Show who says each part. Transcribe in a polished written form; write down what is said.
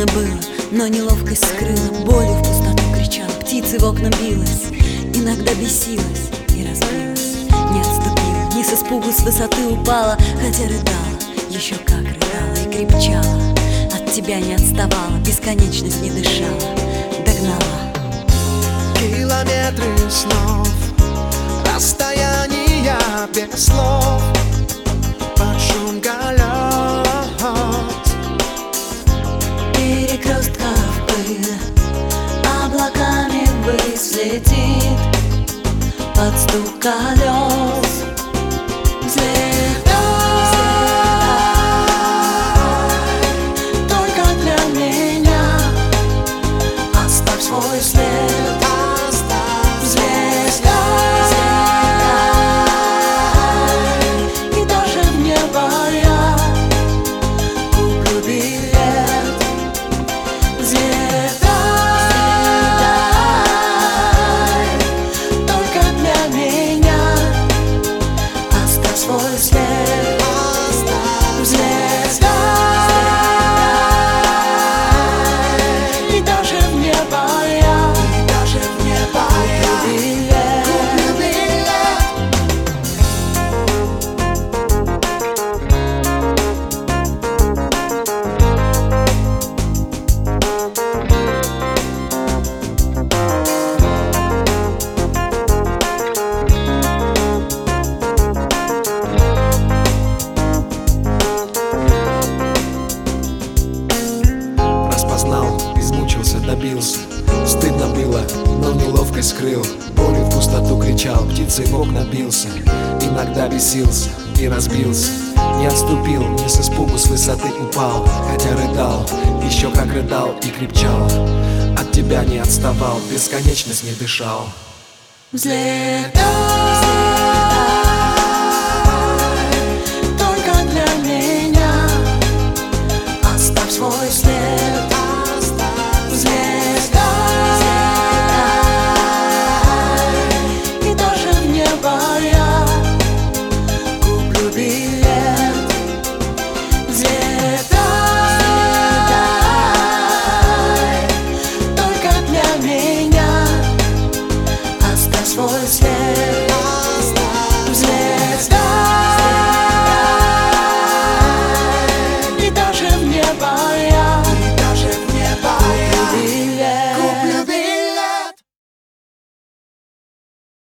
Speaker 1: было, но неловкость скрыла. Болью в пустоту кричала, птицы в окна билась. Иногда бесилась и разбилась. Не отступила, не с испугу с высоты упала, хотя рыдала, еще как рыдала и крепчала. От тебя не отставала, бесконечность не дышала, догнала.
Speaker 2: Километры снов, расстояния без слов, под шум колес,
Speaker 1: перекрестков пыль облаками ввысь летит, под стук колес взлетай, только для меня оставь свой след.
Speaker 2: Добился, стыдно было, но неловкость скрыл. Болью в пустоту кричал, птицей в окна бился. Иногда бесился и разбился. Не отступил, не с испугу с высоты упал, хотя рыдал, еще как рыдал и крепчал. От тебя не отставал, бесконечность не дышал.
Speaker 1: Взлетай, только для меня оставь свой след. Свой след.